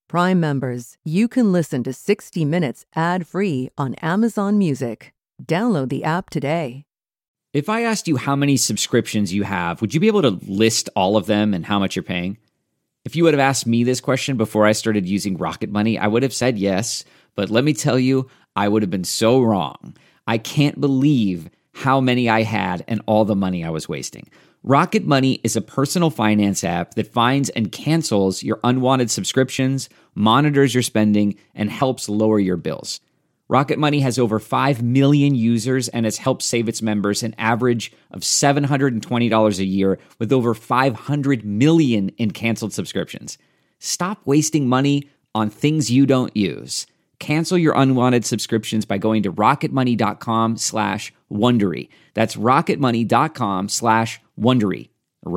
Prime members, you can listen to 60 Minutes ad-free on Amazon Music. Download the app today. If I asked you how many subscriptions you have, would you be able to list all of them and how much you're paying? If you would have asked me this question before I started using Rocket Money, I would have said yes, but let me tell you, I would have been so wrong. I can't believe how many I had and all the money I was wasting. Rocket Money is a personal finance app that finds and cancels your unwanted subscriptions, monitors your spending, and helps lower your bills. Rocket Money has over 5 million users and has helped save its members an average of $720 a year with over 500 million in canceled subscriptions. Stop wasting money on things you don't use. Cancel your unwanted subscriptions by going to rocketmoney.com/Wondery. That's rocketmoney.com/Wondery.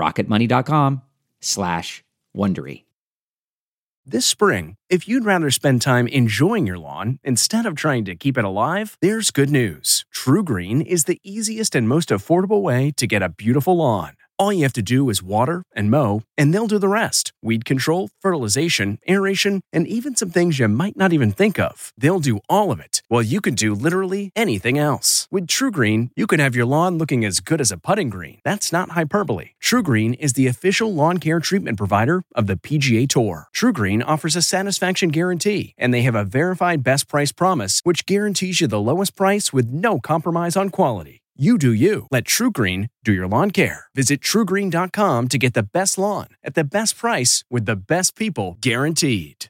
rocketmoney.com/Wondery. This spring, if you'd rather spend time enjoying your lawn instead of trying to keep it alive, there's good news. True Green is the easiest and most affordable way to get a beautiful lawn. All you have to do is water and mow, and they'll do the rest. Weed control, fertilization, aeration, and even some things you might not even think of. They'll do all of it, while you can do literally anything else. With True Green, you can have your lawn looking as good as a putting green. That's not hyperbole. True Green is the official lawn care treatment provider of the PGA Tour. True Green offers a satisfaction guarantee, and they have a verified best price promise, which guarantees you the lowest price with no compromise on quality. You do you. Let True Green do your lawn care. Visit TrueGreen.com to get the best lawn at the best price with the best people guaranteed.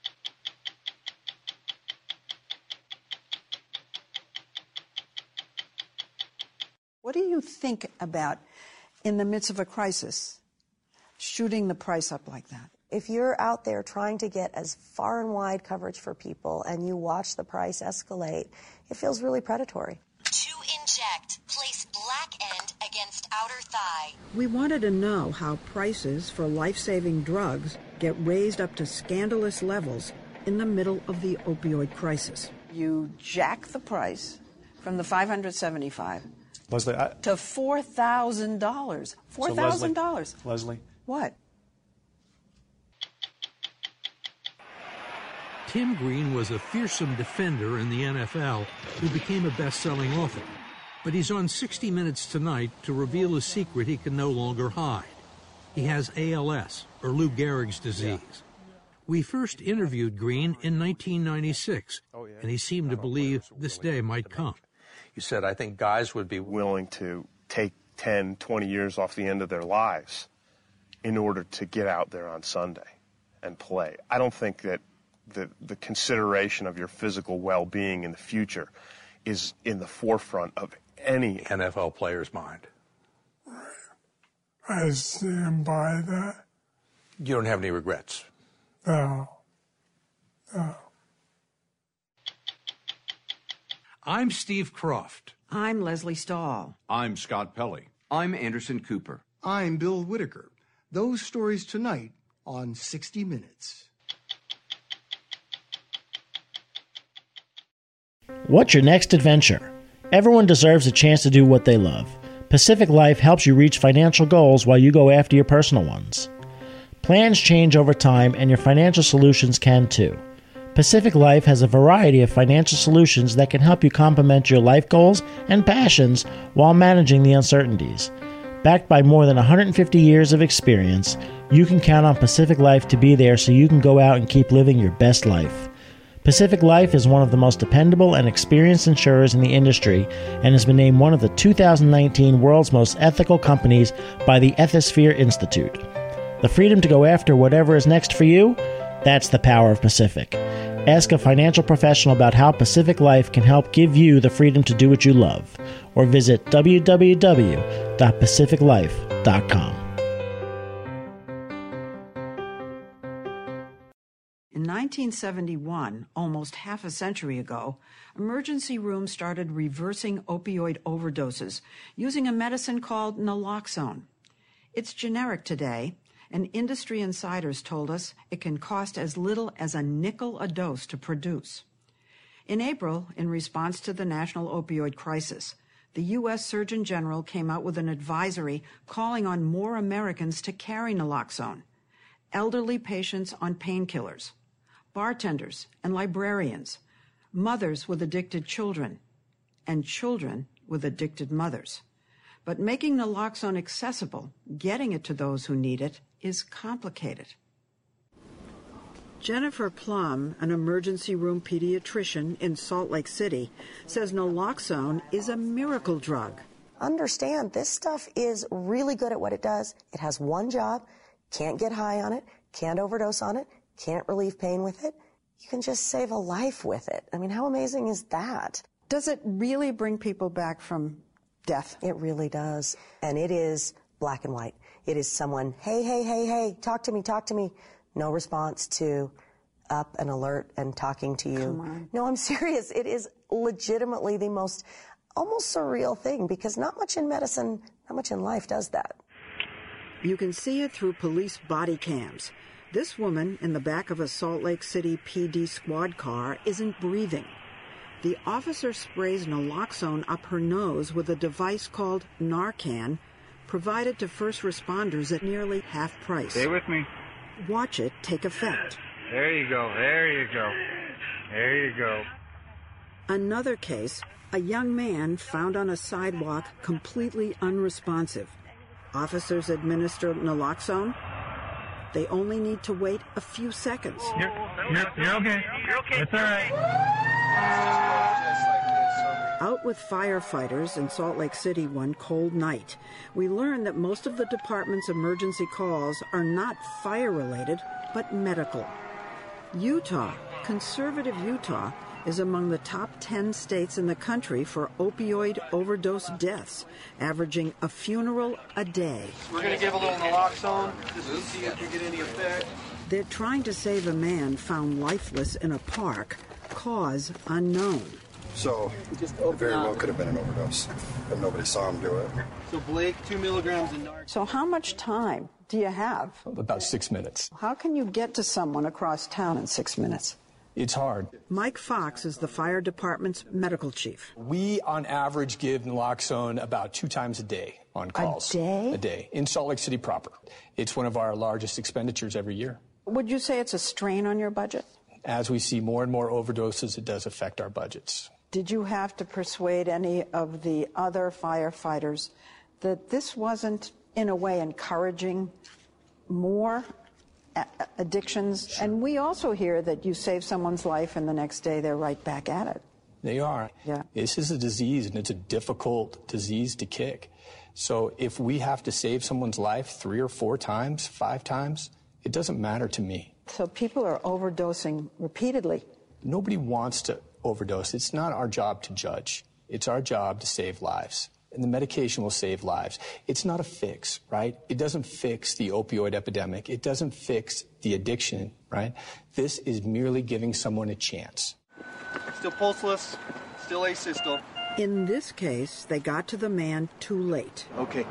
What do you think about, in the midst of a crisis, shooting the price up like that? If you're out there trying to get as far and wide coverage for people and you watch the price escalate, it feels really predatory. To inject, place black end against outer thigh. We wanted to know how prices for life-saving drugs get raised up to scandalous levels in the middle of the opioid crisis. You jack the price from the $575 Leslie, to $4,000. $4,000. Leslie. What? Tim Green was a fearsome defender in the NFL who became a best-selling author. But he's on 60 Minutes tonight to reveal a secret he can no longer hide. He has ALS, or Lou Gehrig's disease. Yeah. We first interviewed Green in 1996, and he seemed to believe this day might come. You said, I think guys would be willing to take 10, 20 years off the end of their lives in order to get out there on Sunday and play. I don't think that the consideration of your physical well-being in the future is in the forefront of any NFL player's mind. Right. I stand by that. You don't have any regrets? No. I'm Steve Kroft. I'm Leslie Stahl. I'm Scott Pelley. I'm Anderson Cooper. I'm Bill Whitaker. Those stories tonight on 60 Minutes. What's your next adventure? Everyone deserves a chance to do what they love. Pacific Life helps you reach financial goals while you go after your personal ones. Plans change over time, and your financial solutions can too. Pacific Life has a variety of financial solutions that can help you complement your life goals and passions while managing the uncertainties. Backed by more than 150 years of experience, you can count on Pacific Life to be there so you can go out and keep living your best life. Pacific Life is one of the most dependable and experienced insurers in the industry and has been named one of the 2019 World's Most Ethical Companies by the Ethisphere Institute. The freedom to go after whatever is next for you? That's the power of Pacific. Ask a financial professional about how Pacific Life can help give you the freedom to do what you love, or visit www.pacificlife.com. In 1971, almost half a century ago, emergency rooms started reversing opioid overdoses using a medicine called naloxone. It's generic today, and industry insiders told us it can cost as little as a nickel a dose to produce. In April, in response to the national opioid crisis, the U.S. Surgeon General came out with an advisory calling on more Americans to carry naloxone, elderly patients on painkillers, bartenders and librarians, mothers with addicted children, and children with addicted mothers. But making naloxone accessible, getting it to those who need it, is complicated. Jennifer Plum, an emergency room pediatrician in Salt Lake City, says naloxone is a miracle drug. Understand, this stuff is really good at what it does. It has one job, can't get high on it, can't overdose on it, can't relieve pain with it. You can just save a life with it. I mean, how amazing is that? Does it really bring people back from death? It really does. And it is black and white. It is someone, hey, talk to me. No response to up and alert and talking to you. Come on. No, I'm serious. It is legitimately the most almost surreal thing, because not much in medicine, not much in life does that. You can see it through police body cams. This woman in the back of a Salt Lake City PD squad car isn't breathing. The officer sprays naloxone up her nose with a device called Narcan, provided to first responders at nearly half price. Stay with me. Watch it take effect. There you go. Another case, a young man found on a sidewalk completely unresponsive. Officers administer naloxone. They only need to wait a few seconds. You're okay. It's all right. Out with firefighters in Salt Lake City one cold night, we learned that most of the department's emergency calls are not fire-related, but medical. Utah, conservative Utah, is among the top 10 states in the country for opioid overdose deaths, averaging a funeral a day. We're going to give a little naloxone just to see if you get any effect. They're trying to save a man found lifeless in a park, cause unknown. So, it very well could have been an overdose, but nobody saw him do it. So, Blake, 2 milligrams of Narcan. So how much time do you have? About 6 minutes. How can you get to someone across town in 6 minutes? It's hard. Mike Fox is the fire department's medical chief. We, on average, give naloxone about 2 times a day on calls. A day? A day, in Salt Lake City proper. It's one of our largest expenditures every year. Would you say it's a strain on your budget? As we see more and more overdoses, it does affect our budgets. Did you have to persuade any of the other firefighters that this wasn't, in a way, encouraging more addictions? Sure. And we also hear that you save someone's life and the next day they're right back at it. They are. Yeah. This is a disease, and it's a difficult disease to kick. So if we have to save someone's life 3 or 4 times, 5 times, it doesn't matter to me. So people are overdosing repeatedly. Nobody wants to overdose. It's not our job to judge. It's our job to save lives. And the medication will save lives. It's not a fix, right? It doesn't fix the opioid epidemic. It doesn't fix the addiction, right? This is merely giving someone a chance. Still pulseless, still asystole. In this case, they got to the man too late. Okay.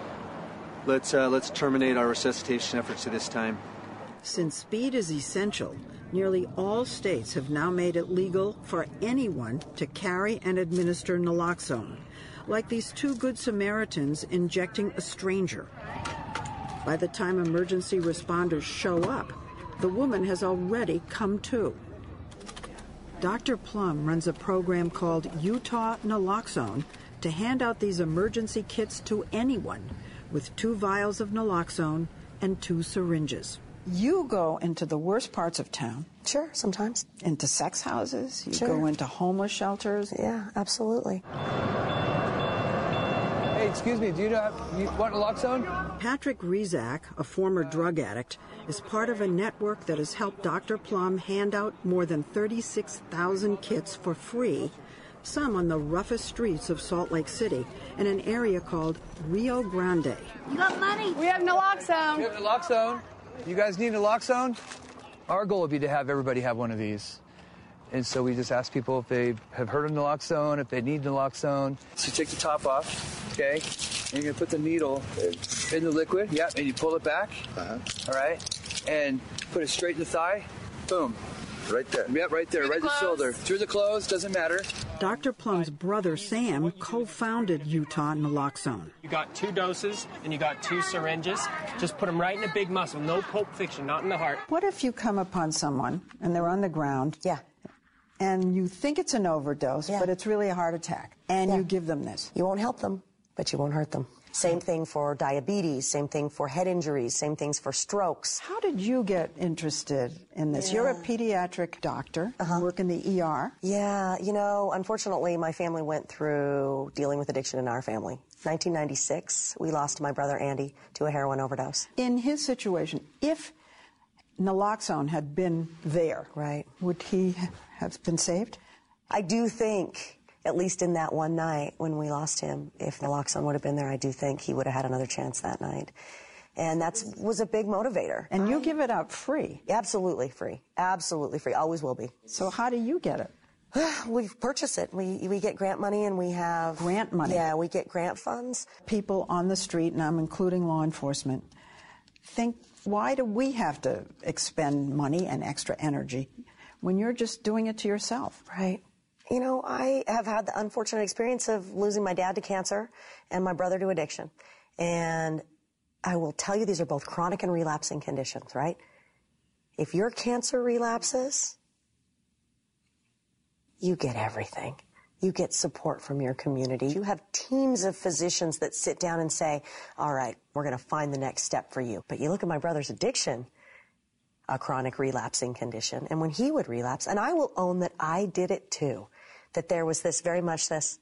Let's terminate our resuscitation efforts at this time. Since speed is essential, nearly all states have now made it legal for anyone to carry and administer naloxone, like these 2 Good Samaritans injecting a stranger. By the time emergency responders show up, the woman has already come to. Dr. Plum runs a program called Utah Naloxone to hand out these emergency kits to anyone with 2 vials of naloxone and 2 syringes. You go into the worst parts of town. Sure, sometimes. Into sex houses. You Sure. go into homeless shelters. Yeah, absolutely. Hey, excuse me, do you want naloxone? Patrick Rizak, a former drug addict, is part of a network that has helped Dr. Plum hand out more than 36,000 kits for free, some on the roughest streets of Salt Lake City in an area called Rio Grande. You got money? We have naloxone. We have naloxone. You guys need naloxone? Our goal would be to have everybody have one of these. And so we just ask people if they have heard of naloxone, if they need naloxone. So you take the top off, okay? And you're going to put the needle in the liquid, and you pull it back, all right? And put it straight in the thigh, Boom. Right there. Yep, right there, right in the shoulder. Through the clothes, doesn't matter. Dr. Plum's brother, Sam, co-founded Utah Naloxone. You got 2 doses and you got 2 syringes. Just put them right in a big muscle. No Pulp Fiction, not in the heart. What if you come upon someone and they're on the ground? Yeah. And you think it's an overdose, but it's really a heart attack. And you give them this. You won't help them, but you won't hurt them. Same thing for diabetes, same thing for head injuries, same things for strokes. How did you get interested in this? You're a pediatric doctor, you work in the ER. Yeah, you know, unfortunately, my family went through dealing with addiction in our family. 1996, we lost my brother Andy to a heroin overdose. In his situation, if naloxone had been there, would he have been saved? I do think, at least in that one night when we lost him, if naloxone would have been there, I do think he would have had another chance that night. And that was a big motivator. And you give it out free? Absolutely free. Absolutely free. Always will be. So how do you get it? We purchase it. We get grant money, and we have... Grant money? Yeah, we get grant funds. People on the street, and I'm including law enforcement, think, why do we have to expend money and extra energy when you're just doing it to yourself? Right. You know, I have had the unfortunate experience of losing my dad to cancer and my brother to addiction. And I will tell you, these are both chronic and relapsing conditions, right? If your cancer relapses, you get everything. You get support from your community. You have teams of physicians that sit down and say, all right, we're going to find the next step for you. But you look at my brother's addiction, a chronic relapsing condition, and when he would relapse, and I will own that I did it too, that there was this, very much this,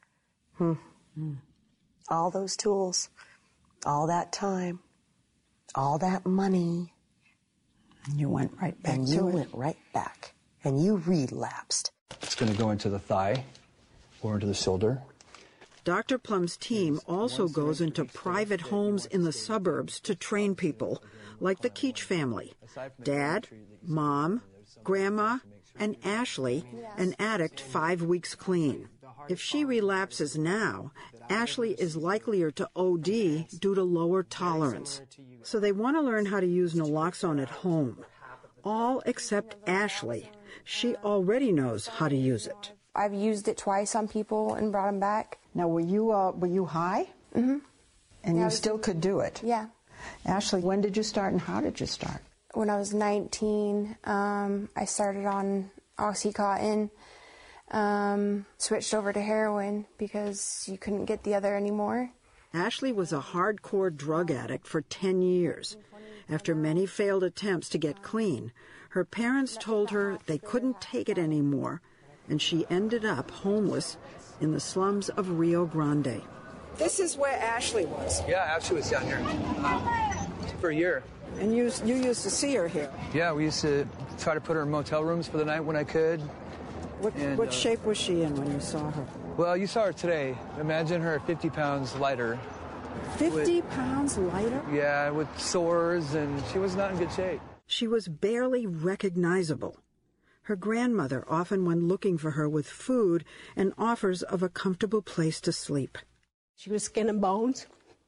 all those tools, all that time, all that money. You went right back and to it. You went right back, and you relapsed. It's going to go into the thigh or into the shoulder. Dr. Plum's team also goes into private homes in the suburbs to train people, like the Keach family. Dad, Mom, Grandma, and Ashley, an addict 5 weeks clean. If she relapses now, Ashley is likelier to OD due to lower tolerance. So they want to learn how to use naloxone at home. All except Ashley. She already knows how to use it. I've used it twice on people and brought them back. Now, were you high? Mm-hmm. And you still could do it? Yeah. Ashley, when did you start and how did you start? When I was 19, I started on OxyContin, switched over to heroin because you couldn't get the other anymore. Ashley was a hardcore drug addict for 10 years. After many failed attempts to get clean, her parents told her they couldn't take it anymore, and she ended up homeless in the slums of Rio Grande. This is where Ashley was. Yeah, Ashley was down here for a year. And you used to see her here? Yeah, we used to try to put her in motel rooms for the night when I could. What shape was she in when you saw her? Well, you saw her today. Imagine her 50 pounds lighter. 50 pounds lighter? Yeah, with sores, and she was not in good shape. She was barely recognizable. Her grandmother often went looking for her with food and offers of a comfortable place to sleep. She was skin and bones.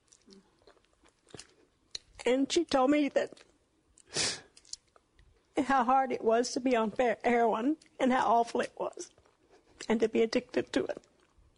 And she told me that how hard it was to be on heroin and how awful it was and to be addicted to it.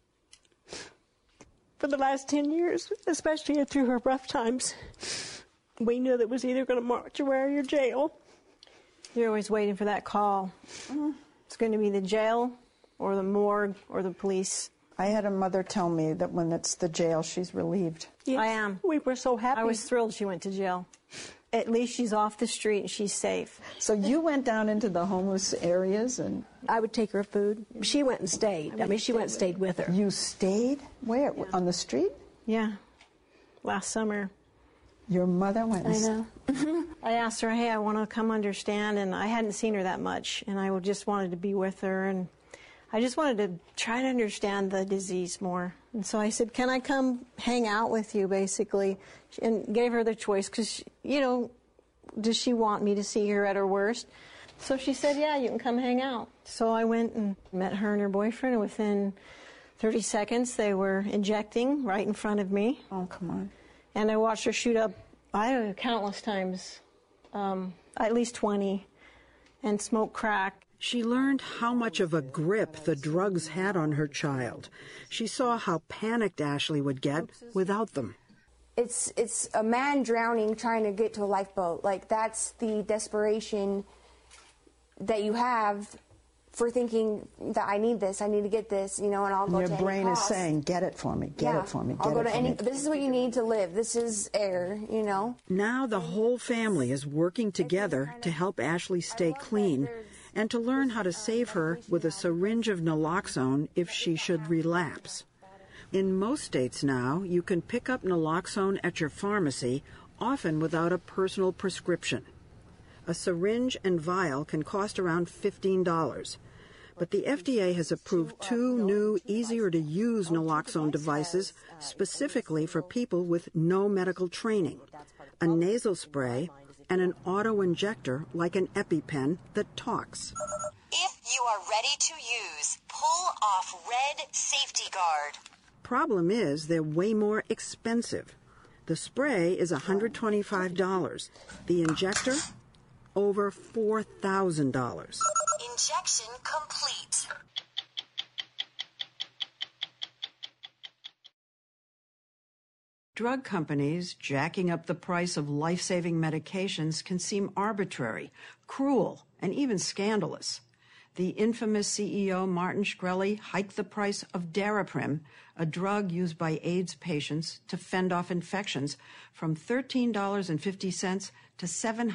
For the last 10 years, especially through her rough times, we knew that it was either going to mortuary or jail. You're always waiting for that call. It's going to be the jail or the morgue or the police. I had a mother tell me that when it's the jail, she's relieved. Yes, I am. We were so happy. I was thrilled she went to jail. At least she's off the street and she's safe. So you went down into the homeless areas and... I would take her food. She went and stayed. She went and stayed with her. You stayed? Where? Yeah. On the street? Yeah. Last summer. Your mother went and... I know. I asked her, hey, I want to come understand, and I hadn't seen her that much, and I just wanted to be with her, and I just wanted to try to understand the disease more. And so I said, can I come hang out with you, basically, and gave her the choice, because, does she want me to see her at her worst? So she said, yeah, you can come hang out. So I went and met her and her boyfriend, and within 30 seconds, they were injecting right in front of me. Oh, come on. And I watched her shoot up, countless times, at least 20. and smoke crack. She learned how much of a grip the drugs had on her child. She saw how panicked Ashley would get without them. It's a man drowning trying to get to a lifeboat. Like, that's the desperation that you have for thinking that I need this, I need to get this, and I'll go to any cost. Your brain is saying, get it for me, get it for me, get I'll go it to for any. me. This is what you need to live. This is air, Now the whole family is working together to help Ashley stay clean and to learn how to save her with a syringe of naloxone if she should relapse. In most states now, you can pick up naloxone at your pharmacy, often without a personal prescription. A syringe and vial can cost around $15. But the FDA has approved 2 new, easier-to-use naloxone devices specifically for people with no medical training, a nasal spray and an auto-injector like an EpiPen that talks. If you are ready to use, pull off red safety guard. Problem is, they're way more expensive. The spray is $125. The injector, over $4,000. Injection complete. Drug companies jacking up the price of life-saving medications can seem arbitrary, cruel, and even scandalous. The infamous CEO Martin Shkreli hiked the price of Daraprim, a drug used by AIDS patients to fend off infections, from $13.50 to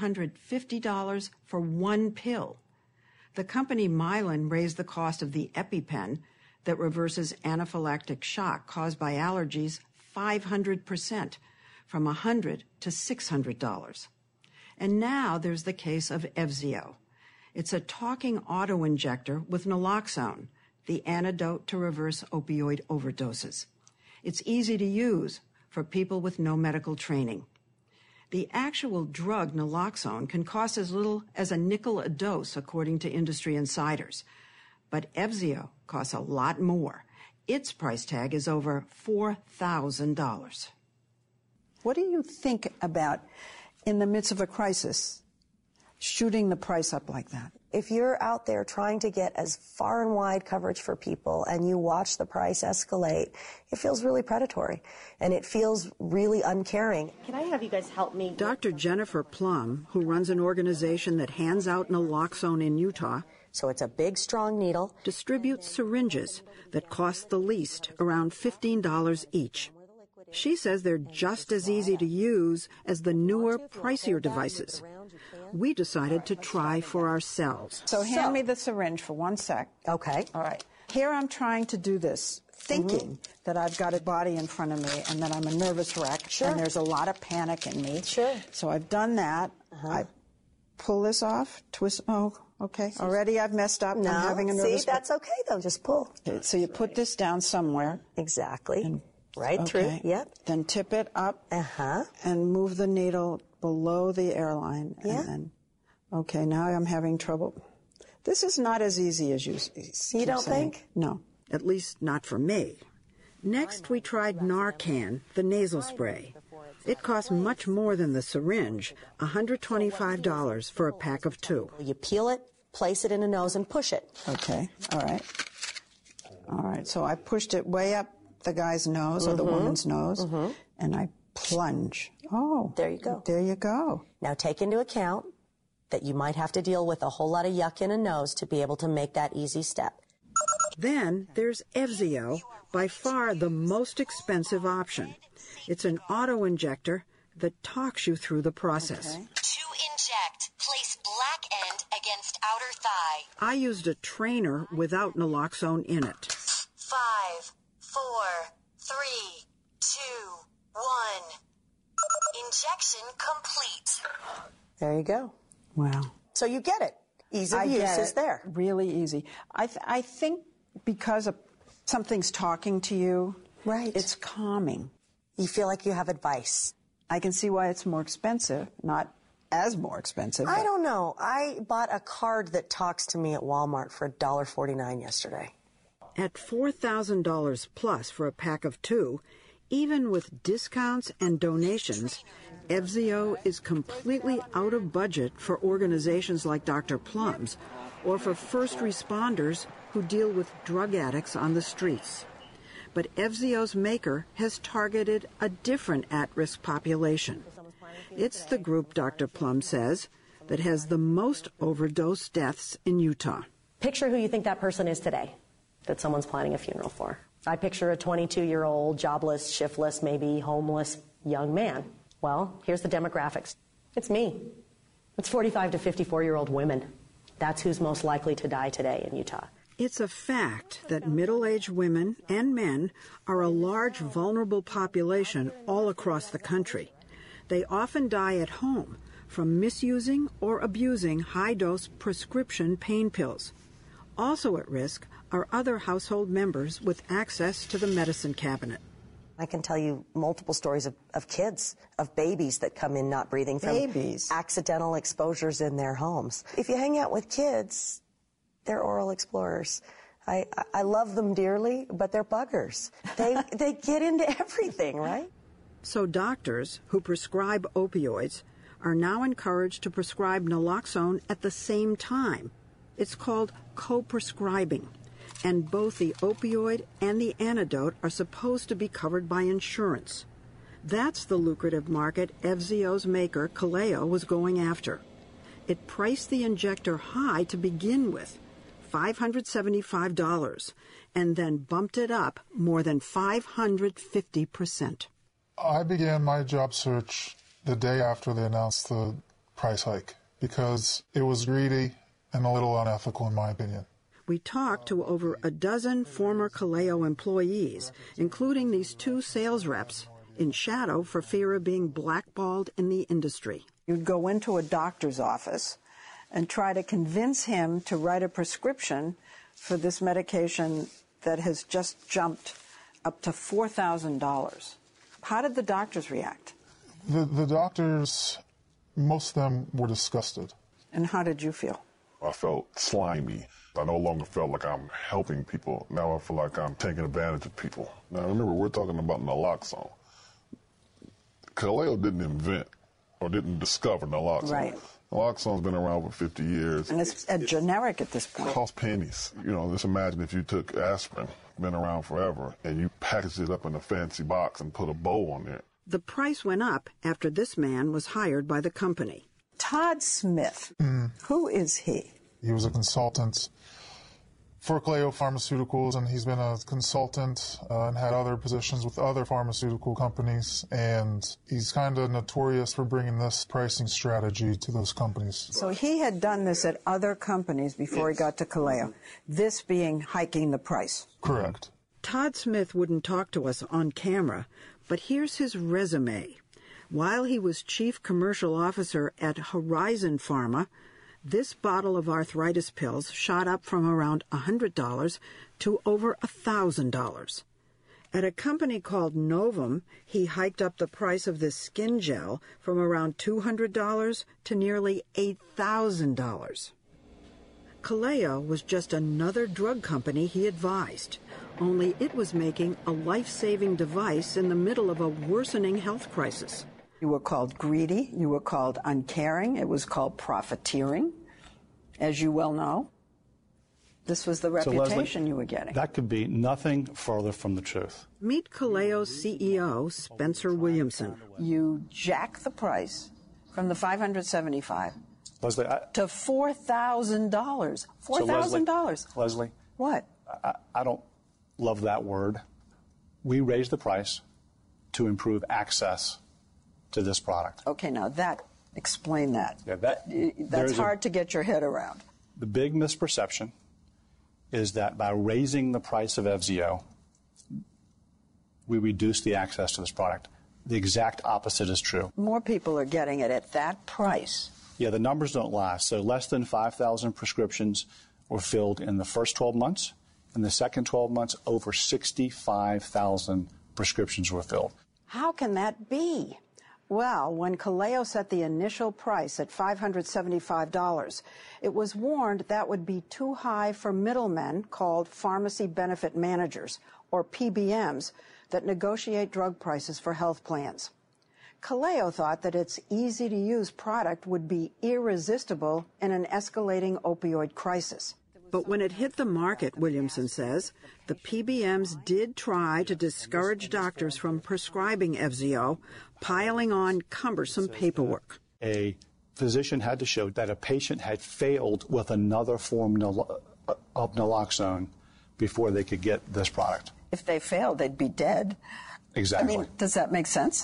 $750 for one pill. The company Mylan raised the cost of the EpiPen that reverses anaphylactic shock caused by allergies 500%, from $100 to $600. And now there's the case of Evzio. It's a talking auto-injector with naloxone, the antidote to reverse opioid overdoses. It's easy to use for people with no medical training. The actual drug naloxone can cost as little as a nickel a dose, according to industry insiders. But Evzio costs a lot more. Its price tag is over $4,000. What do you think about, in the midst of a crisis, shooting the price up like that? If you're out there trying to get as far and wide coverage for people and you watch the price escalate, it feels really predatory and it feels really uncaring. Can I have you guys help me? Dr. Jennifer Plum, who runs an organization that hands out naloxone in Utah, so it's a big, strong needle, distributes syringes that cost the least, around $15 each. She says they're just as easy to use as the newer, pricier devices. We decided to try for ourselves. So hand me the syringe for 1 sec. Okay. All right. Here I'm trying to do this, thinking that I've got a body in front of me and that I'm a nervous wreck. Sure. And there's a lot of panic in me. Sure. So I've done that. I pull this off, twist. Oh, okay. Already I've messed up. No, I'm having a nervous see, that's okay, though. Just pull. Okay, so you put this down somewhere. Exactly. And, right through. Yep. Then tip it up. And move the needle below the airline. Yeah. And then, okay, now I'm having trouble. This is not as easy as you You don't saying. think? No. At least not for me. Next, we tried Narcan, the nasal spray. It costs much more than the syringe, $125 for a pack of 2. You peel it, place it in the nose, and push it. Okay, all right. All right, so I pushed it way up the guy's nose or the woman's nose, and I plunge. Oh. There you go. There you go. Now take into account that you might have to deal with a whole lot of yuck in a nose to be able to make that easy step. Then there's Evzio, by far the most expensive option. It's an auto-injector that talks you through the process. To inject, place black end against outer thigh. I used a trainer without naloxone in it. 5, 4, 3, 2, 1. Injection complete. There you go. Wow. So you get it. Ease of use is there. Really easy. I think because something's talking to you, right? It's calming. You feel like you have advice. I can see why it's more expensive, not as more expensive. I don't know. I bought a card that talks to me at Walmart for $1.49 yesterday. At $4,000 plus for a pack of 2, Even with discounts and donations, Evzio is completely out of budget for organizations like Dr. Plum's or for first responders who deal with drug addicts on the streets. But Evzio's maker has targeted a different at-risk population. It's the group, Dr. Plum says, that has the most overdose deaths in Utah. Picture who you think that person is today that someone's planning a funeral for. I picture a 22-year-old, jobless, shiftless, maybe homeless young man. Well, here's the demographics. It's me. It's 45 to 54-year-old women. That's who's most likely to die today in Utah. It's a fact that middle-aged women and men are a large, vulnerable population all across the country. They often die at home from misusing or abusing high-dose prescription pain pills. Also at risk are other household members with access to the medicine cabinet. I can tell you multiple stories of kids, of babies that come in not breathing from accidental exposures in their homes. If you hang out with kids, they're oral explorers. I love them dearly, but they're buggers. They get into everything, right? So doctors who prescribe opioids are now encouraged to prescribe naloxone at the same time. It's called co-prescribing, and both the opioid and the antidote are supposed to be covered by insurance. That's the lucrative market Evzio's maker, Kaleo, was going after. It priced the injector high to begin with, $575, and then bumped it up more than 550%. I began my job search the day after they announced the price hike because it was greedy and a little unethical, in my opinion. We talked to over a dozen former Kaleo employees, including these two sales reps, in shadow for fear of being blackballed in the industry. You'd go into a doctor's office and try to convince him to write a prescription for this medication that has just jumped up to $4,000. How did the doctors react? The doctors, most of them were disgusted. And how did you feel? I felt slimy. I no longer felt like I'm helping people. Now I feel like I'm taking advantage of people. Now remember, we're talking about naloxone. Kaleo didn't invent or didn't discover naloxone. Right. Naloxone's been around for 50 years. And it's generic at this point. It costs pennies. You know, just imagine if you took aspirin, been around forever, and you packaged it up in a fancy box and put a bow on it. The price went up after this man was hired by the company. Todd Smith. Who is he? He was a consultant for Kaleo Pharmaceuticals, and he's been a consultant and had other positions with other pharmaceutical companies, and he's kind of notorious for bringing this pricing strategy to those companies. So he had done this at other companies before he got to Kaleo, this being hiking the price. Correct. Todd Smith wouldn't talk to us on camera, but here's his resume. While he was chief commercial officer at Horizon Pharma, this bottle of arthritis pills shot up from around $100 to over $1,000. At a company called Novum, he hiked up the price of this skin gel from around $200 to nearly $8,000. Kaleo was just another drug company he advised, only it was making a life-saving device in the middle of a worsening health crisis. You were called greedy, you were called uncaring, it was called profiteering, as you well know. This was the reputation Leslie, you were getting. That could be nothing further from the truth. Meet Kaleo's CEO, Spencer Williamson. You jack the price from the $575 Leslie, to $4,000. $4,000. Leslie. What? I don't love that word. We raised the price to improve access to this product. Okay, now explain that. Yeah, that's hard to get your head around. The big misperception is that by raising the price of Evzio, we reduce the access to this product. The exact opposite is true. More people are getting it at that price. Yeah, the numbers don't lie. So less than 5,000 prescriptions were filled in the first 12 months. In the second 12 months, over 65,000 prescriptions were filled. How can that be? Well, when Kaleo set the initial price at $575, it was warned that would be too high for middlemen called pharmacy benefit managers, or PBMs, that negotiate drug prices for health plans. Kaleo thought that its easy-to-use product would be irresistible in an escalating opioid crisis. But when it hit the market, Williamson says, the PBMs did try to discourage doctors from prescribing Evzio, piling on cumbersome paperwork. A physician had to show that a patient had failed with another form of naloxone before they could get this product. If they failed, they'd be dead. Exactly. I mean, does that make sense?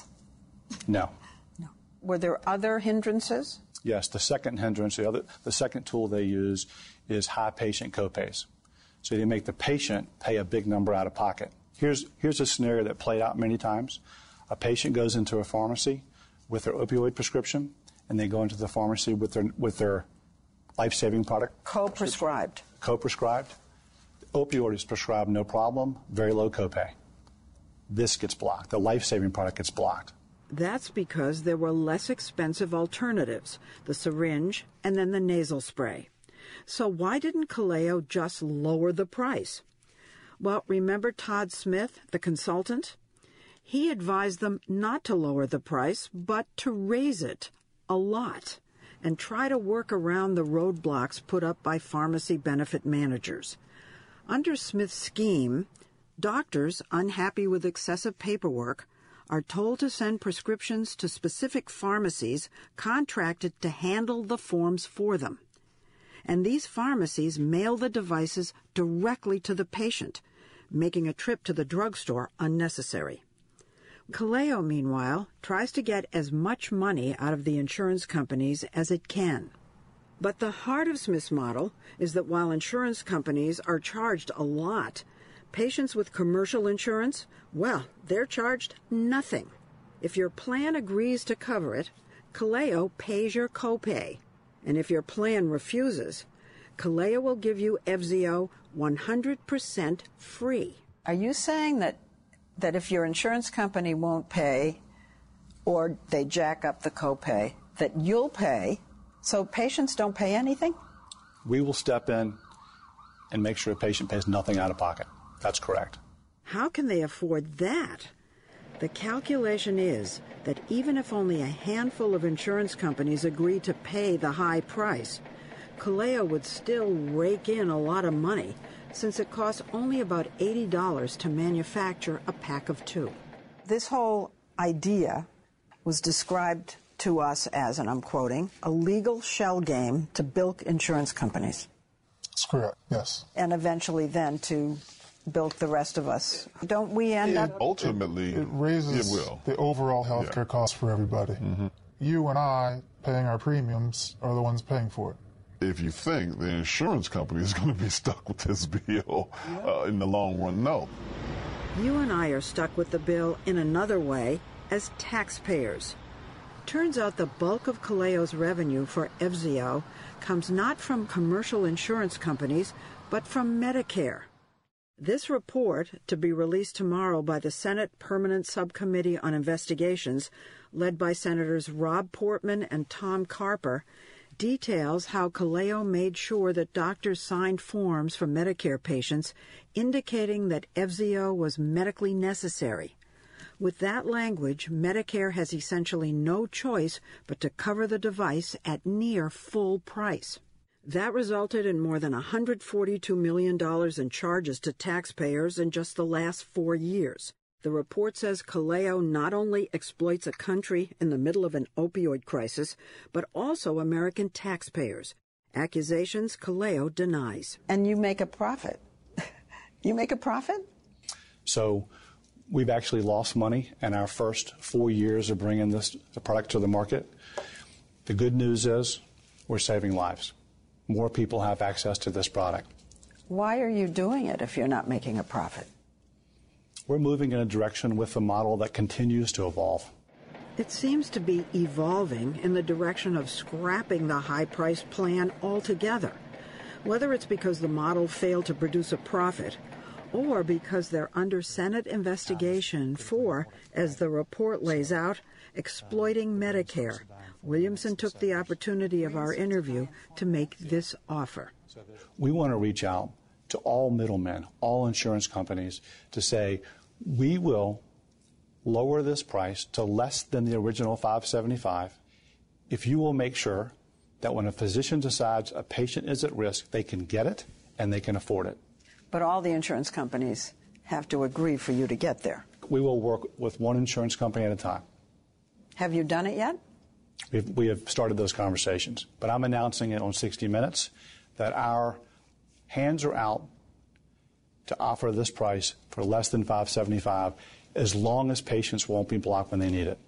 No. Were there other hindrances? Yes, the second hindrance, the second tool they use is high patient copays. So they make the patient pay a big number out of pocket. Here's a scenario that played out many times. A patient goes into a pharmacy with their opioid prescription, and they go into the pharmacy with their life-saving product. Co-prescribed. Co-prescribed. Opioid is prescribed, no problem, very low copay. This gets blocked. The life-saving product gets blocked. That's because there were less expensive alternatives, the syringe and then the nasal spray. So why didn't Kaleo just lower the price? Well, remember Todd Smith, the consultant? He advised them not to lower the price, but to raise it a lot and try to work around the roadblocks put up by pharmacy benefit managers. Under Smith's scheme, doctors unhappy with excessive paperwork are told to send prescriptions to specific pharmacies contracted to handle the forms for them. And these pharmacies mail the devices directly to the patient, making a trip to the drugstore unnecessary. Kaleo, meanwhile, tries to get as much money out of the insurance companies as it can. But the heart of Smith's model is that while insurance companies are charged a lot, patients with commercial insurance, well, they're charged nothing. If your plan agrees to cover it, Kaleo pays your copay. And if your plan refuses, Kaleo will give you Evzio 100% free. Are you saying that if your insurance company won't pay or they jack up the copay, that you'll pay, so patients don't pay anything? We will step in and make sure a patient pays nothing out of pocket. That's correct. How can they afford that? The calculation is that even if only a handful of insurance companies agree to pay the high price, Kaleo would still rake in a lot of money, since it costs only about $80 to manufacture a pack of 2. This whole idea was described to us as, and I'm quoting, a legal shell game to bilk insurance companies. That's correct, yes. And eventually then to bilk the rest of us. Don't we end up... Ultimately, it raises the overall health care cost for everybody. Mm-hmm. You and I, paying our premiums, are the ones paying for it. If you think the insurance company is going to be stuck with this bill in the long run, no. You and I are stuck with the bill in another way as taxpayers. Turns out the bulk of Kaleo's revenue for Evzio comes not from commercial insurance companies, but from Medicare. This report, to be released tomorrow by the Senate Permanent Subcommittee on Investigations, led by Senators Rob Portman and Tom Carper, details how Kaleo made sure that doctors signed forms for Medicare patients indicating that Evzio was medically necessary. With that language, Medicare has essentially no choice but to cover the device at near full price. That resulted in more than $142 million in charges to taxpayers in just the last 4 years. The report says Kaleo not only exploits a country in the middle of an opioid crisis, but also American taxpayers. Accusations Kaleo denies. And you make a profit. You make a profit? So we've actually lost money in our first 4 years of bringing the product to the market. The good news is we're saving lives. More people have access to this product. Why are you doing it if you're not making a profit? We're moving in a direction with a model that continues to evolve. It seems to be evolving in the direction of scrapping the high-price plan altogether, whether it's because the model failed to produce a profit or because they're under Senate investigation for, as the report lays out, exploiting Medicare. Williamson took the opportunity of our interview to make this offer. We want to reach out to all middlemen, all insurance companies, to say, We will lower this price to less than the original $575 if you will make sure that when a physician decides a patient is at risk, they can get it and they can afford it. But all the insurance companies have to agree for you to get there. We will work with one insurance company at a time. Have you done it yet? We have started those conversations, but I'm announcing it on 60 Minutes that our hands are out to offer this price for less than $575 as long as patients won't be blocked when they need it.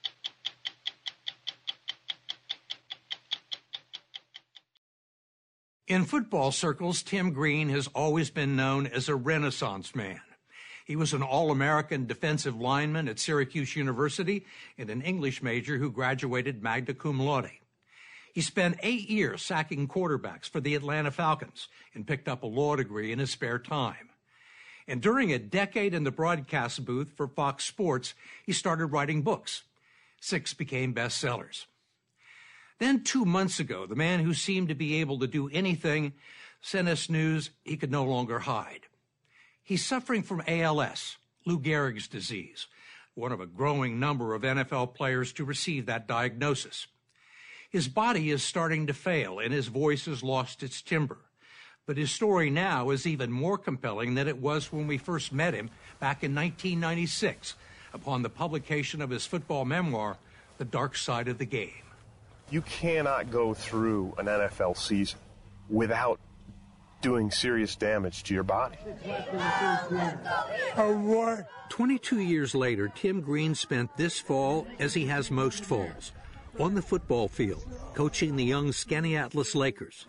In football circles, Tim Green has always been known as a Renaissance man. He was an All-American defensive lineman at Syracuse University and an English major who graduated magna cum laude. He spent 8 years sacking quarterbacks for the Atlanta Falcons and picked up a law degree in his spare time. And during a decade in the broadcast booth for Fox Sports, he started writing books. 6 became bestsellers. Then 2 months ago, the man who seemed to be able to do anything sent us news he could no longer hide. He's suffering from ALS, Lou Gehrig's disease, one of a growing number of NFL players to receive that diagnosis. His body is starting to fail and his voice has lost its timbre. But his story now is even more compelling than it was when we first met him back in 1996, upon the publication of his football memoir, The Dark Side of the Game. You cannot go through an NFL season without doing serious damage to your body. 22 years later, Tim Green spent this fall as he has most falls, on the football field, coaching the young Skaneateles Lakers.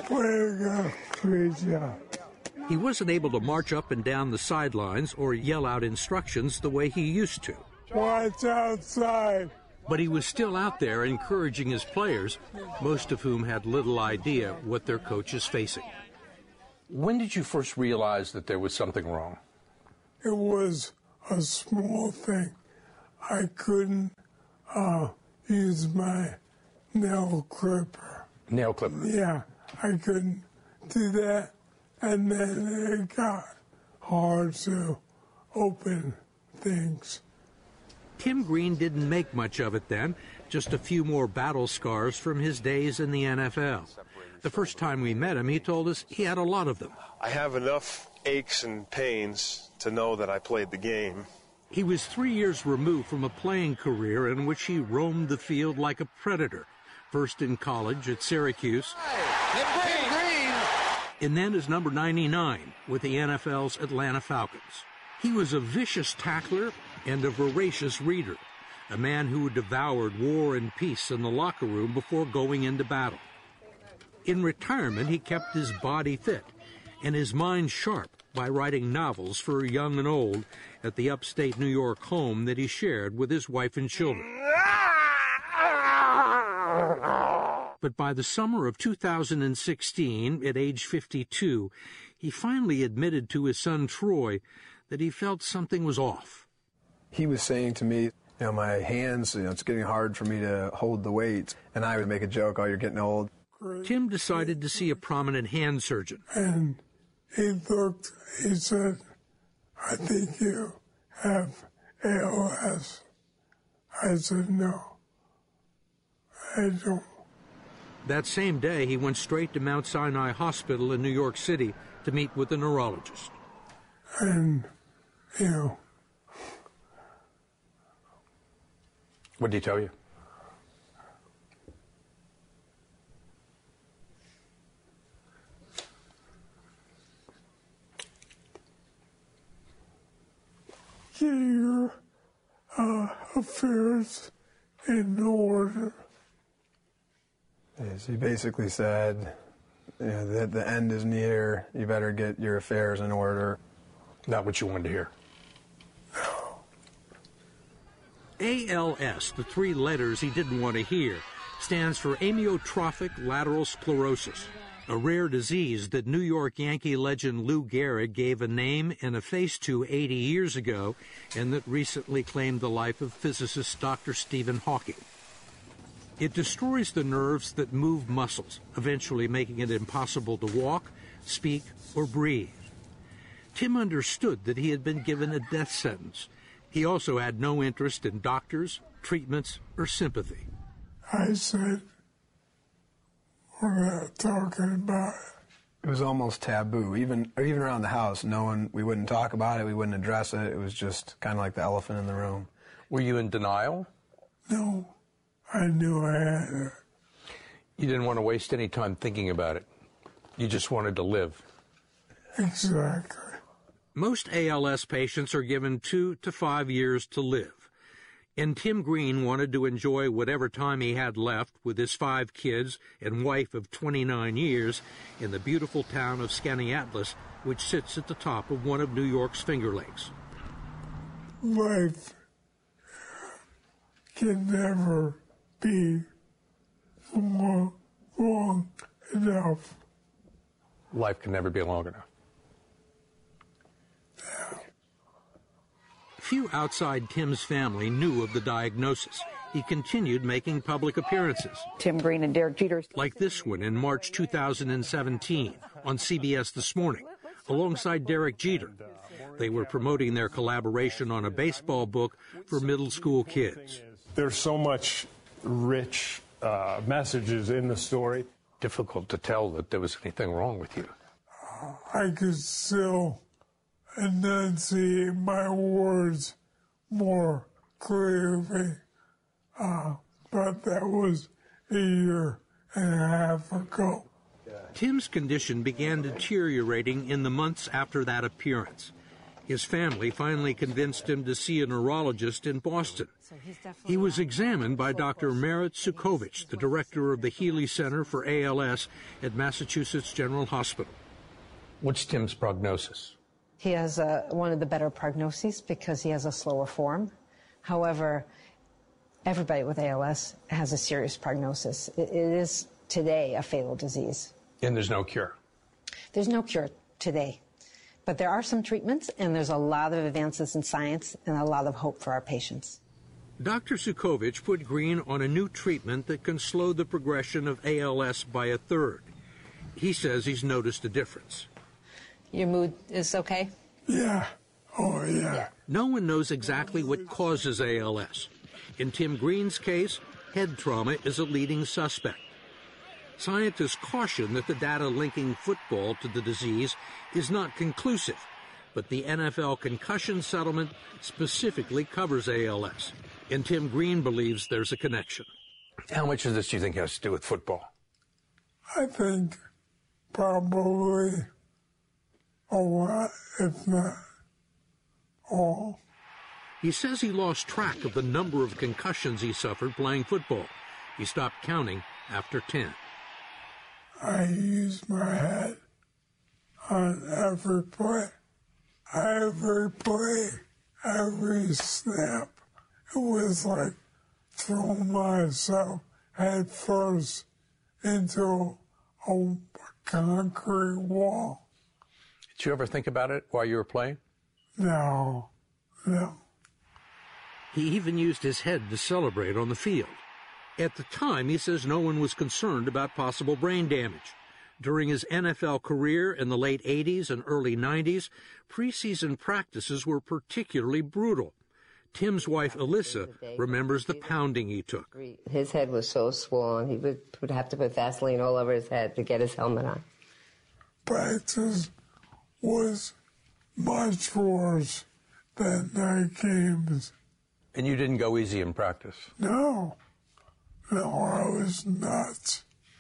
He wasn't able to march up and down the sidelines or yell out instructions the way he used to. Watch outside. But he was still out there encouraging his players, most of whom had little idea what their coach is facing. When did you first realize that there was something wrong? It was a small thing. I couldn't use my nail clipper. Nail clipper? Yeah, I couldn't do that. And then it got hard to open things. Tim Green didn't make much of it then, just a few more battle scars from his days in the NFL. The first time we met him, he told us he had a lot of them. I have enough aches and pains to know that I played the game. He was 3 years removed from a playing career in which he roamed the field like a predator, first in college at Syracuse, and then as number 99 with the NFL's Atlanta Falcons. He was a vicious tackler and a voracious reader, a man who devoured War and Peace in the locker room before going into battle. In retirement, he kept his body fit and his mind sharp by writing novels for young and old at the upstate New York home that he shared with his wife and children. But by the summer of 2016, at age 52, he finally admitted to his son Troy that he felt something was off. He was saying to me, my hands, it's getting hard for me to hold the weights. And I would make a joke, oh, you're getting old. Tim decided to see a prominent hand surgeon. And he looked, he said, I think you have ALS. I said, no, I don't. That same day, he went straight to Mount Sinai Hospital in New York City to meet with a neurologist. And, What did he tell you? Get your affairs in order. Yes, he basically said, that the end is near. You better get your affairs in order. Not what you wanted to hear. ALS, the 3 letters he didn't want to hear, stands for amyotrophic lateral sclerosis, a rare disease that New York Yankee legend Lou Gehrig gave a name and a face to 80 years ago, and that recently claimed the life of physicist Dr. Stephen Hawking. It destroys the nerves that move muscles, eventually making it impossible to walk, speak, or breathe. Tim understood that he had been given a death sentence. He also had no interest in doctors, treatments, or sympathy. I said, we're not talking about it. It was almost taboo. Even around the house, we wouldn't talk about it, we wouldn't address it. It was just kind of like the elephant in the room. Were you in denial? No, I knew I had it. You didn't want to waste any time thinking about it. You just wanted to live. Exactly. Most ALS patients are given 2 to 5 years to live. And Tim Green wanted to enjoy whatever time he had left with his 5 kids and wife of 29 years in the beautiful town of Skaneateles, which sits at the top of one of New York's Finger Lakes. Life can never be long enough. Life can never be long enough. Few outside Tim's family knew of the diagnosis. He continued making public appearances. Tim Green and Derek Jeter. Like this one in March 2017 on CBS This Morning, alongside Derek Jeter. They were promoting their collaboration on a baseball book for middle school kids. There's so much rich messages in the story. Difficult to tell that there was anything wrong with you. I could still enunciate my words more clearly, but that was a year and a half ago. Tim's condition began deteriorating in the months after that appearance. His family finally convinced him to see a neurologist in Boston. He was examined by Dr. Merit Sukovich, the director of the Healy Center for ALS at Massachusetts General Hospital. What's Tim's prognosis? He has one of the better prognoses because he has a slower form. However, everybody with ALS has a serious prognosis. It is today a fatal disease. And there's no cure? There's no cure today. But there are some treatments, and there's a lot of advances in science and a lot of hope for our patients. Dr. Sukovich put Green on a new treatment that can slow the progression of ALS by a third. He says he's noticed a difference. Your mood is okay? Yeah. Oh, yeah. No one knows exactly what causes ALS. In Tim Green's case, head trauma is a leading suspect. Scientists caution that the data linking football to the disease is not conclusive, but the NFL concussion settlement specifically covers ALS, and Tim Green believes there's a connection. How much of this do you think has to do with football? I think probably a lot, if not all. He says he lost track of the number of concussions he suffered playing football. He stopped counting after 10. I use my head on every play, every snap. It was like throwing myself head first into a concrete wall. Did you ever think about it while you were playing? No. He even used his head to celebrate on the field. At the time, he says no one was concerned about possible brain damage. During his NFL career in the late 80s and early 90s, preseason practices were particularly brutal. Tim's wife, Alyssa, remembers the pounding he took. His head was so swollen, he would have to put Vaseline all over his head to get his helmet on. Practice was much worse than night games. And you didn't go easy in practice? No, I was nuts.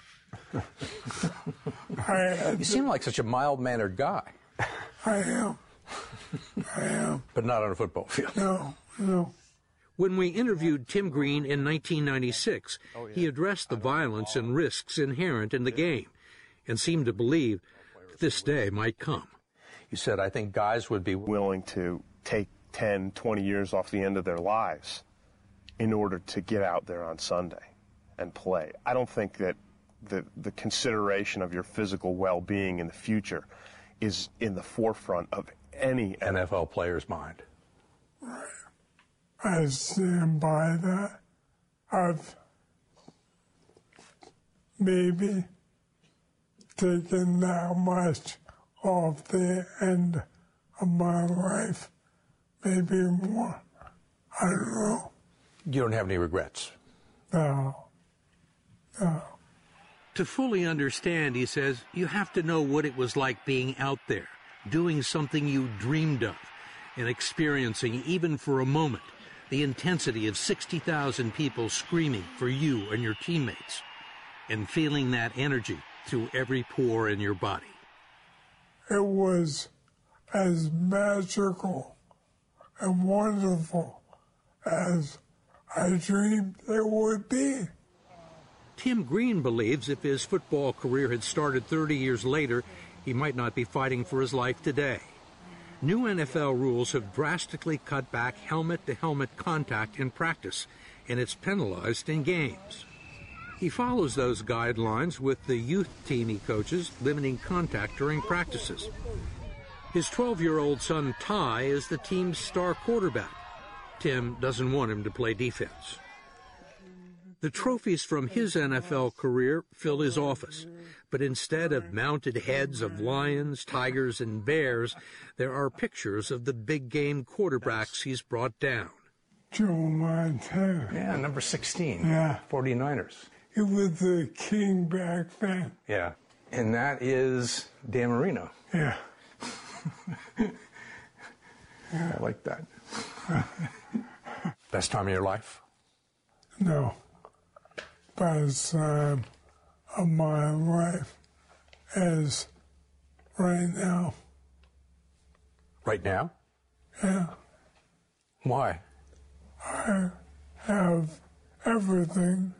You seem like such a mild-mannered guy. I am. But not on a football field. No. When we interviewed Tim Green in 1996, he addressed the violence and risks inherent in the game and seemed to believe that this day might come. He said, I think guys would be willing to take 10, 20 years off the end of their lives in order to get out there on Sunday and play. I don't think that the consideration of your physical well-being in the future is in the forefront of any NFL player's mind. Right. I stand by that. I've maybe taken that much off the end of my life, maybe more. I don't know. You don't have any regrets? No. No. To fully understand, he says, you have to know what it was like being out there, doing something you dreamed of, and experiencing, even for a moment, the intensity of 60,000 people screaming for you and your teammates, and feeling that energy through every pore in your body. It was as magical and wonderful as I dreamed it would be. Tim Green believes if his football career had started 30 years later, he might not be fighting for his life today. New NFL rules have drastically cut back helmet-to-helmet contact in practice, and it's penalized in games. He follows those guidelines with the youth team he coaches, limiting contact during practices. His 12-year-old son, Ty, is the team's star quarterback. Tim doesn't want him to play defense. The trophies from his NFL career fill his office, but instead of mounted heads of lions, tigers, and bears, there are pictures of the big game quarterbacks he's brought down. Joe Montana. Yeah, number 16. Yeah. 49ers. He was the king back then. Yeah. And that is Dan Marino. Yeah. I like that. Best time of your life? No. Best time of my life is right now. Right now? Yeah. Why? I have everything.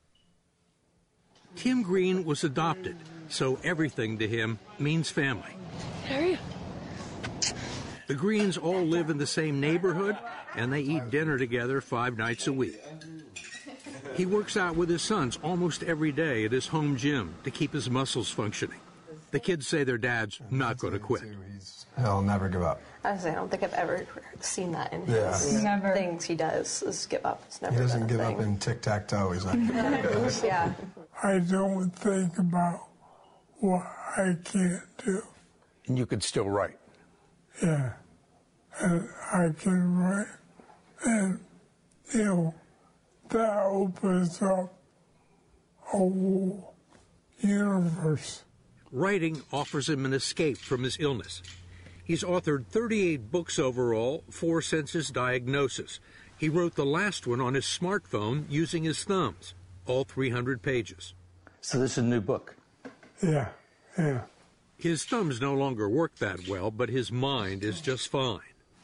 Tim Green was adopted, so everything to him means family. How are you? The Greens all live in the same neighborhood, and they eat dinner together 5 nights a week. He works out with his sons almost every day at his home gym to keep his muscles functioning. The kids say their dad's not going to quit. He'll never give up. Honestly, I don't think I've ever seen that in his things he does, is give up. It's never He doesn't give been a up thing. in tic-tac-toe. He's like, Yeah. I don't think about what I can't do. And you could still write. Yeah. And I can write. And, you know, that opens up a whole universe. Writing offers him an escape from his illness. He's authored 38 books overall, 4 since his diagnosis. He wrote the last one on his smartphone using his thumbs, all 300 pages. So this is a new book? Yeah, yeah. His thumbs no longer work that well, but his mind is just fine.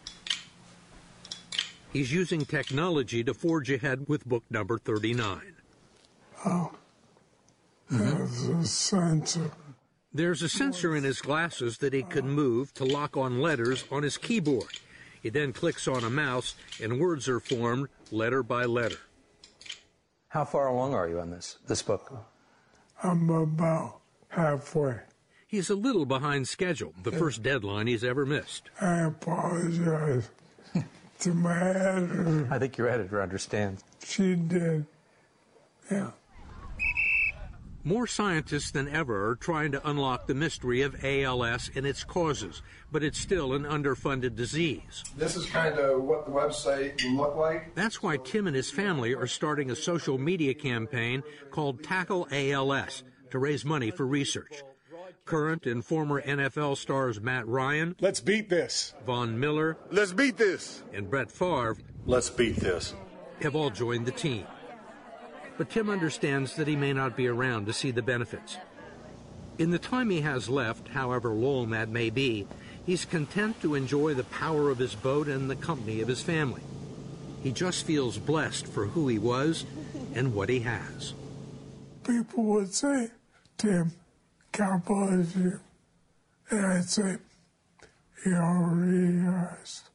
He's using technology to forge ahead with book number 39. Oh, there's a sensor. There's a sensor in his glasses that he can move to lock on letters on his keyboard. He then clicks on a mouse, and words are formed letter by letter. How far along are you on this book? I'm about halfway. He's a little behind schedule, the first deadline he's ever missed. I apologize to my editor. I think your editor understands. She did. Yeah. More scientists than ever are trying to unlock the mystery of ALS and its causes, but it's still an underfunded disease. this is kind of what the website will look like. That's why Tim and his family are starting a social media campaign called Tackle ALS to raise money for research. Current and former NFL stars Matt Ryan, let's beat this. Von Miller, Let's beat this. and Brett Favre, Let's beat this. have all joined the team. But Tim understands that he may not be around to see the benefits. In the time he has left, however long that may be, he's content to enjoy the power of his boat and the company of his family. He just feels blessed for who he was and what he has. People would say, Tim, God bless you. And I'd say, he already has.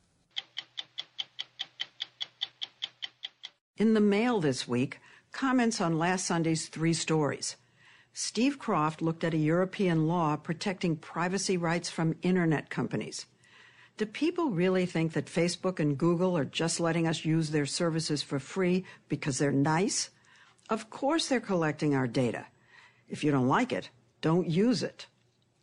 In the Mail this week, comments on last Sunday's 3 stories. Steve Croft looked at a European law protecting privacy rights from internet companies. Do people really think that Facebook and Google are just letting us use their services for free because they're nice? Of course they're collecting our data. If you don't like it, don't use it.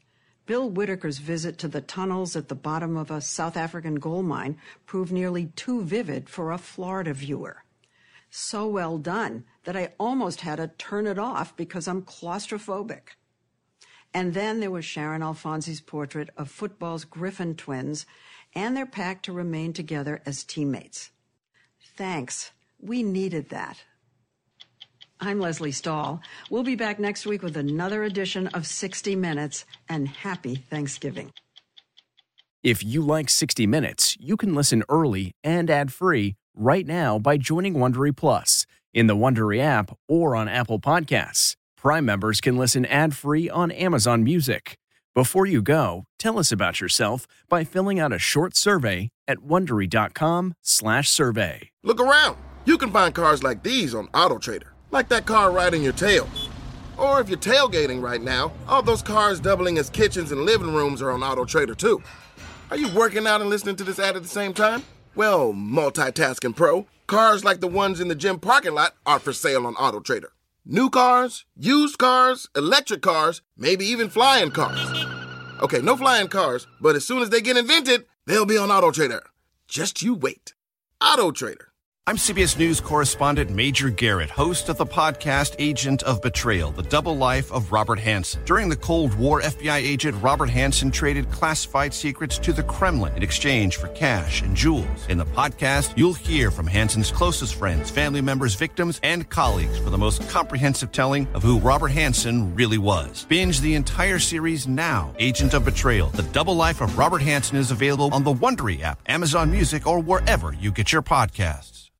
Bill Whitaker's visit to the tunnels at the bottom of a South African gold mine proved nearly too vivid for a Florida viewer. So well done that I almost had to turn it off because I'm claustrophobic. And then there was Sharon Alfonsi's portrait of football's Griffin twins and their pact to remain together as teammates. Thanks. We needed that. I'm Leslie Stahl. We'll be back next week with another edition of 60 Minutes, and happy Thanksgiving. If you like 60 Minutes, you can listen early and ad-free right now by joining Wondery Plus in the Wondery app or on Apple Podcasts. Prime members can listen ad-free on Amazon Music. Before you go, tell us about yourself by filling out a short survey at Wondery.com/survey. Look around. You can find cars like these on AutoTrader, like that car riding your tail. Or if you're tailgating right now, all those cars doubling as kitchens and living rooms are on AutoTrader too. Are you working out and listening to this ad at the same time? Well, multitasking pro, cars like the ones in the gym parking lot are for sale on AutoTrader. New cars, used cars, electric cars, maybe even flying cars. Okay, no flying cars, but as soon as they get invented, they'll be on AutoTrader. Just you wait. AutoTrader. I'm CBS News correspondent Major Garrett, host of the podcast Agent of Betrayal, the double life of Robert Hanssen. During the Cold War, FBI agent Robert Hanssen traded classified secrets to the Kremlin in exchange for cash and jewels. In the podcast, you'll hear from Hanssen's closest friends, family members, victims, and colleagues for the most comprehensive telling of who Robert Hanssen really was. Binge the entire series now. Agent of Betrayal, the double life of Robert Hanssen is available on the Wondery app, Amazon Music, or wherever you get your podcasts.